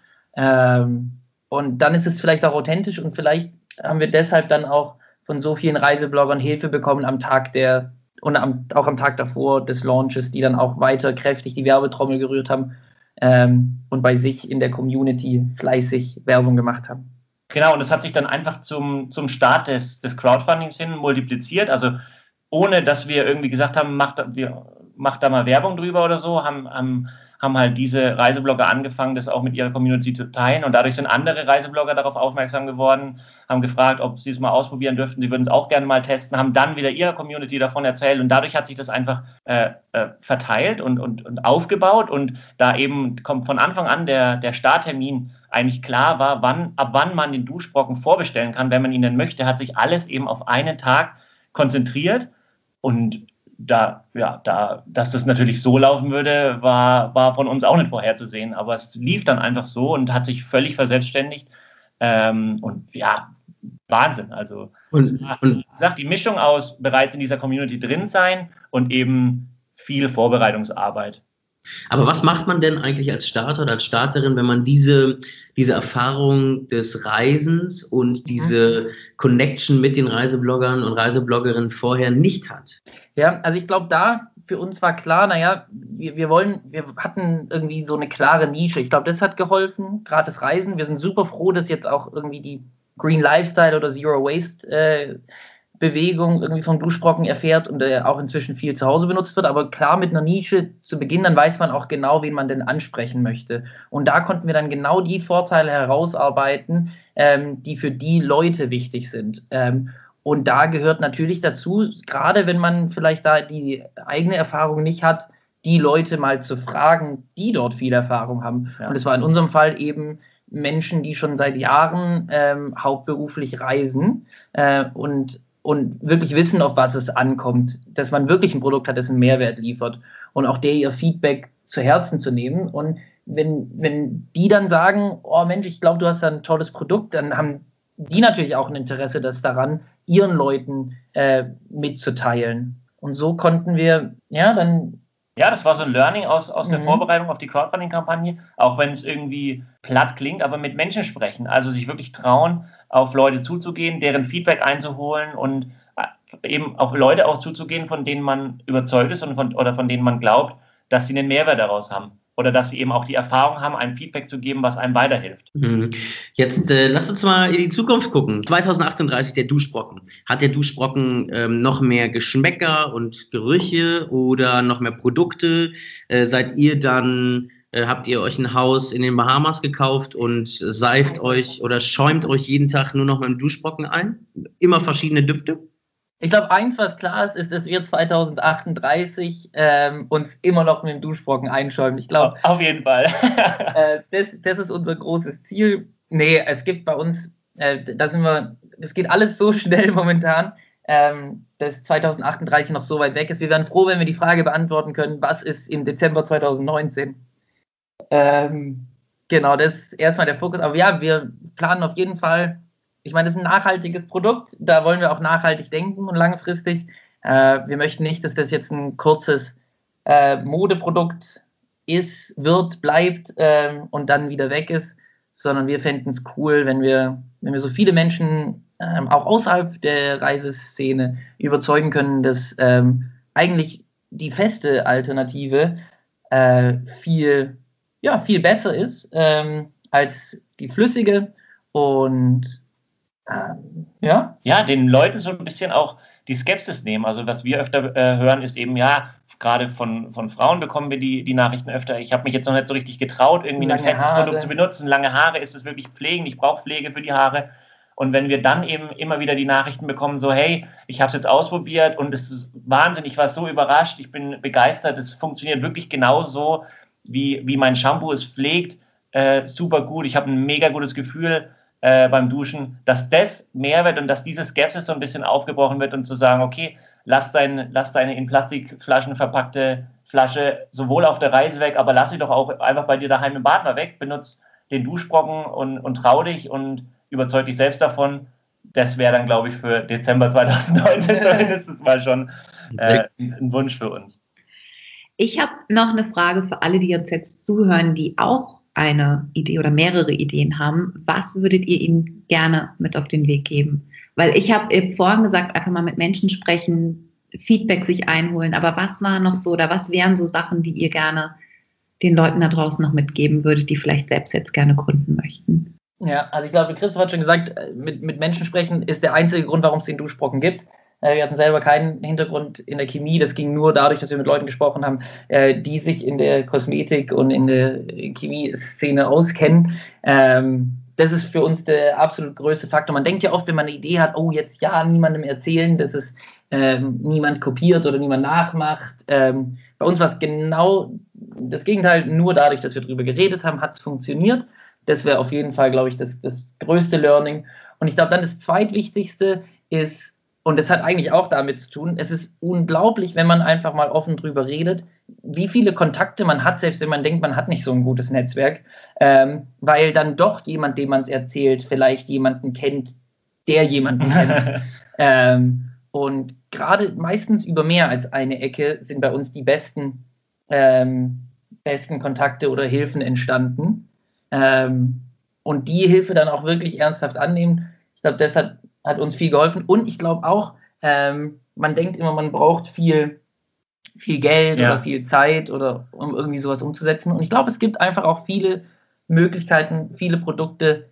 Und dann ist es vielleicht auch authentisch und vielleicht haben wir deshalb dann auch von so vielen Reisebloggern Hilfe bekommen am Tag auch am Tag davor des Launches, die dann auch weiter kräftig die Werbetrommel gerührt haben und bei sich in der Community fleißig Werbung gemacht haben. Genau, und das hat sich dann einfach zum Start des Crowdfundings hin multipliziert. Also ohne, dass wir irgendwie gesagt haben, macht da mal Werbung drüber oder so, haben halt diese Reiseblogger angefangen, das auch mit ihrer Community zu teilen und dadurch sind andere Reiseblogger darauf aufmerksam geworden, haben gefragt, ob sie es mal ausprobieren dürften, sie würden es auch gerne mal testen, haben dann wieder ihrer Community davon erzählt und dadurch hat sich das einfach verteilt und aufgebaut und da eben kommt von Anfang an der Starttermin eigentlich klar war, ab wann man den Duschbrocken vorbestellen kann, wenn man ihn denn möchte, hat sich alles eben auf einen Tag konzentriert und dass das natürlich so laufen würde, war von uns auch nicht vorherzusehen. Aber es lief dann einfach so und hat sich völlig verselbstständigt. Und ja, Wahnsinn. Also, wie gesagt, die Mischung aus bereits in dieser Community drin sein und eben viel Vorbereitungsarbeit. Aber was macht man denn eigentlich als Starter oder als Starterin, wenn man diese Erfahrung des Reisens und diese Connection mit den Reisebloggern und Reisebloggerinnen vorher nicht hat? Ja, also ich glaube, da für uns war klar, wir hatten irgendwie so eine klare Nische. Ich glaube, das hat geholfen, gerade das Reisen. Wir sind super froh, dass jetzt auch irgendwie die Green Lifestyle oder Zero Waste Bewegung irgendwie vom Duschbrocken erfährt und auch inzwischen viel zu Hause benutzt wird. Aber klar, mit einer Nische zu Beginn, dann weiß man auch genau, wen man denn ansprechen möchte. Und da konnten wir dann genau die Vorteile herausarbeiten, die für die Leute wichtig sind. Und da gehört natürlich dazu, gerade wenn man vielleicht da die eigene Erfahrung nicht hat, die Leute mal zu fragen, die dort viel Erfahrung haben. Ja. Und es war in unserem Fall eben Menschen, die schon seit Jahren hauptberuflich reisen und wirklich wissen, auf was es ankommt, dass man wirklich ein Produkt hat, das einen Mehrwert liefert und auch ihr Feedback zu Herzen zu nehmen. Und wenn die dann sagen, oh Mensch, ich glaube, du hast da ein tolles Produkt, dann haben die natürlich auch ein Interesse, das daran, ihren Leuten mitzuteilen. Und so konnten wir, das war so ein Learning aus der Vorbereitung auf die Crowdfunding-Kampagne, auch wenn es irgendwie platt klingt, aber mit Menschen sprechen, also sich wirklich trauen, auf Leute zuzugehen, deren Feedback einzuholen und eben auf Leute auch zuzugehen, von denen man überzeugt ist oder von denen man glaubt, dass sie einen Mehrwert daraus haben. Oder dass sie eben auch die Erfahrung haben, ein Feedback zu geben, was einem weiterhilft. Jetzt lass uns mal in die Zukunft gucken. 2038 der Duschbrocken. Hat der Duschbrocken noch mehr Geschmäcker und Gerüche oder noch mehr Produkte? Habt ihr euch ein Haus in den Bahamas gekauft und seift euch oder schäumt euch jeden Tag nur noch mit dem Duschbrocken ein? Immer verschiedene Düfte? Ich glaube, eins, was klar ist, dass wir 2038 uns immer noch mit dem Duschbrocken einschäumen. Ich glaube, auf jeden Fall. Das ist unser großes Ziel. Nee, es gibt bei uns, es geht alles so schnell momentan, dass 2038 noch so weit weg ist. Wir wären froh, wenn wir die Frage beantworten können, was ist im Dezember 2019? Genau, das ist erstmal der Fokus. Aber ja, wir planen auf jeden Fall. Ich meine, das ist ein nachhaltiges Produkt, da wollen wir auch nachhaltig denken und langfristig. Wir möchten nicht, dass das jetzt ein kurzes Modeprodukt bleibt und dann wieder weg ist, sondern wir fänden es cool, wenn wir so viele Menschen auch außerhalb der Reiseszene überzeugen können, dass eigentlich die feste Alternative viel besser ist als die flüssige und den Leuten so ein bisschen auch die Skepsis nehmen. Also was wir öfter hören, ist eben, gerade von Frauen bekommen wir die Nachrichten öfter. Ich habe mich jetzt noch nicht so richtig getraut, irgendwie ein festes Produkt zu benutzen. Lange Haare, ist es wirklich pflegend? Ich brauche Pflege für die Haare. Und wenn wir dann eben immer wieder die Nachrichten bekommen, so hey, ich habe es jetzt ausprobiert und es ist Wahnsinn, ich war so überrascht, ich bin begeistert, es funktioniert wirklich genauso, wie mein Shampoo es pflegt, super gut, ich habe ein mega gutes Gefühl beim Duschen, dass das Mehrwert und dass diese Skepsis so ein bisschen aufgebrochen wird und zu sagen, okay, lass deine in Plastikflaschen verpackte Flasche sowohl auf der Reise weg, aber lass sie doch auch einfach bei dir daheim im Bad mal weg, benutz den Duschbrocken und trau dich und überzeug dich selbst davon. Das wäre dann, glaube ich, für Dezember 2019 zumindest mal schon ein Wunsch für uns. Ich habe noch eine Frage für alle, die uns jetzt zuhören, die auch eine Idee oder mehrere Ideen haben. Was würdet ihr ihnen gerne mit auf den Weg geben? Weil ich habe vorhin gesagt, einfach mal mit Menschen sprechen, Feedback sich einholen. Aber was war noch so oder was wären so Sachen, die ihr gerne den Leuten da draußen noch mitgeben würdet, die vielleicht selbst jetzt gerne gründen möchten? Ja, also ich glaube, Christoph hat schon gesagt, mit Menschen sprechen ist der einzige Grund, warum es den Duschbrocken gibt. Wir hatten selber keinen Hintergrund in der Chemie. Das ging nur dadurch, dass wir mit Leuten gesprochen haben, die sich in der Kosmetik und in der Chemieszene auskennen. Das ist für uns der absolut größte Faktor. Man denkt ja oft, wenn man eine Idee hat, niemandem erzählen, dass es niemand kopiert oder niemand nachmacht. Bei uns war es genau das Gegenteil. Nur dadurch, dass wir darüber geredet haben, hat es funktioniert. Das wäre auf jeden Fall, glaube ich, das größte Learning. Und ich glaube, dann das zweitwichtigste ist, und das hat eigentlich auch damit zu tun, es ist unglaublich, wenn man einfach mal offen drüber redet, wie viele Kontakte man hat, selbst wenn man denkt, man hat nicht so ein gutes Netzwerk, weil dann doch jemand, dem man es erzählt, vielleicht jemanden kennt, der jemanden kennt. Und gerade meistens über mehr als eine Ecke sind bei uns die besten Kontakte oder Hilfen entstanden. Und die Hilfe dann auch wirklich ernsthaft annehmen. Ich glaube, das hat uns viel geholfen. Und ich glaube auch, man denkt immer, man braucht viel Geld oder viel Zeit oder um irgendwie sowas umzusetzen. Und ich glaube, es gibt einfach auch viele Möglichkeiten, viele Produkte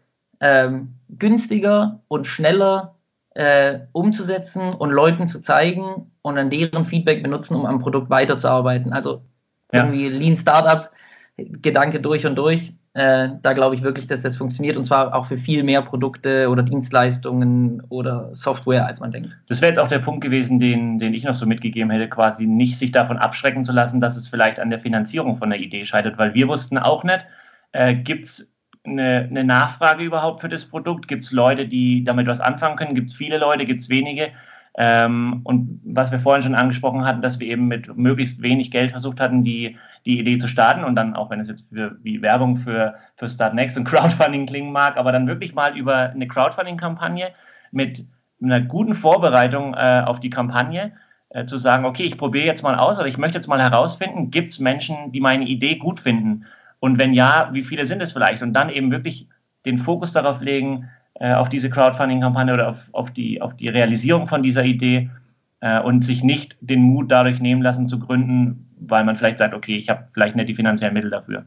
günstiger und schneller umzusetzen und Leuten zu zeigen und dann deren Feedback benutzen, um am Produkt weiterzuarbeiten. Also irgendwie Lean Startup Gedanke durch und durch. Da glaube ich wirklich, dass das funktioniert und zwar auch für viel mehr Produkte oder Dienstleistungen oder Software, als man denkt. Das wäre jetzt auch der Punkt gewesen, den ich noch so mitgegeben hätte, quasi nicht sich davon abschrecken zu lassen, dass es vielleicht an der Finanzierung von der Idee scheitert, weil wir wussten auch nicht, gibt es eine Nachfrage überhaupt für das Produkt, gibt es Leute, die damit was anfangen können, gibt es viele Leute, gibt es wenige. Und was wir vorhin schon angesprochen hatten, dass wir eben mit möglichst wenig Geld versucht hatten, die Idee zu starten und dann, auch wenn es jetzt wie Werbung für Startnext und Crowdfunding klingen mag, aber dann wirklich mal über eine Crowdfunding-Kampagne mit einer guten Vorbereitung auf die Kampagne zu sagen, okay, ich probiere jetzt mal aus oder ich möchte jetzt mal herausfinden, gibt es Menschen, die meine Idee gut finden? Und wenn ja, wie viele sind es vielleicht? Und dann eben wirklich den Fokus darauf legen, auf diese Crowdfunding-Kampagne oder auf die Realisierung von dieser Idee und sich nicht den Mut dadurch nehmen lassen zu gründen, weil man vielleicht sagt, okay, ich habe vielleicht nicht die finanziellen Mittel dafür.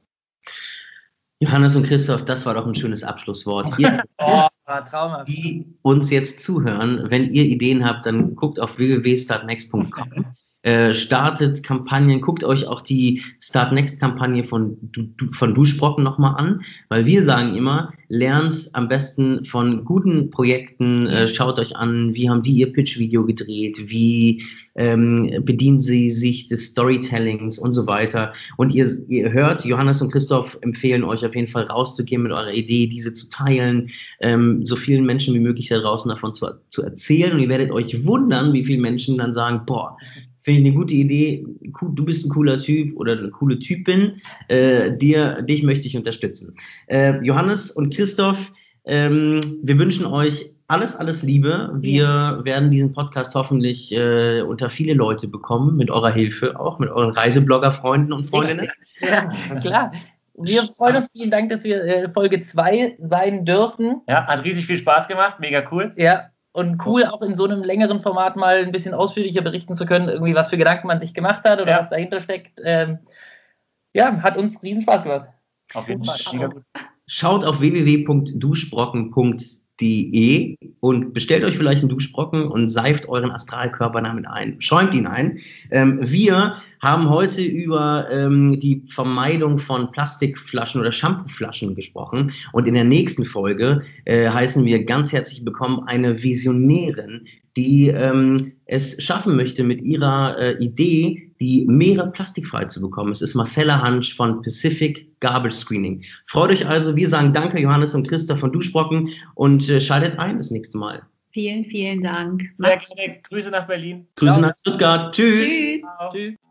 Johannes und Christoph, das war doch ein schönes Abschlusswort. Ihr, die uns jetzt zuhören, wenn ihr Ideen habt, dann guckt auf www.startnext.com. Startet Kampagnen, guckt euch auch die Startnext-Kampagne von Duschbrocken nochmal an, weil wir sagen immer, lernt am besten von guten Projekten, schaut euch an, wie haben die ihr Pitch-Video gedreht, wie bedienen sie sich des Storytellings und so weiter. Und ihr hört, Johannes und Christoph empfehlen euch auf jeden Fall rauszugehen mit eurer Idee, diese zu teilen, so vielen Menschen wie möglich da draußen davon zu erzählen. Und ihr werdet euch wundern, wie viele Menschen dann sagen, boah, finde ich eine gute Idee, du bist ein cooler Typ oder eine coole Typin, dich möchte ich unterstützen. Johannes und Christoph, wir wünschen euch alles Liebe. Wir werden diesen Podcast hoffentlich unter viele Leute bekommen, mit eurer Hilfe, auch mit euren Reiseblogger-Freunden und Freundinnen. Ja, klar. Wir freuen uns, vielen Dank, dass wir Folge 2 sein dürfen. Ja, hat riesig viel Spaß gemacht, mega cool. Ja. Und cool, auch in so einem längeren Format mal ein bisschen ausführlicher berichten zu können, irgendwie was für Gedanken man sich gemacht hat oder was dahinter steckt. Hat uns riesen Spaß gemacht. Auf jeden Fall. Mega gut. Schaut auf www.duschbrocken.de und bestellt euch vielleicht einen Duschbrocken und seift euren Astralkörper damit ein. Schäumt ihn ein. Wir haben heute über die Vermeidung von Plastikflaschen oder Shampooflaschen gesprochen. Und in der nächsten Folge heißen wir ganz herzlich willkommen eine Visionärin, die es schaffen möchte, mit ihrer Idee die Meere plastikfrei zu bekommen. Es ist Marcella Hansch von Pacific Garbage Screening. Freut euch also. Wir sagen danke, Johannes und Christoph von Duschbrocken und schaltet ein das nächste Mal. Vielen Dank. Sehr gerne. Grüße nach Berlin. Grüße nach Stuttgart. Tschüss. Tschüss. Tschüss.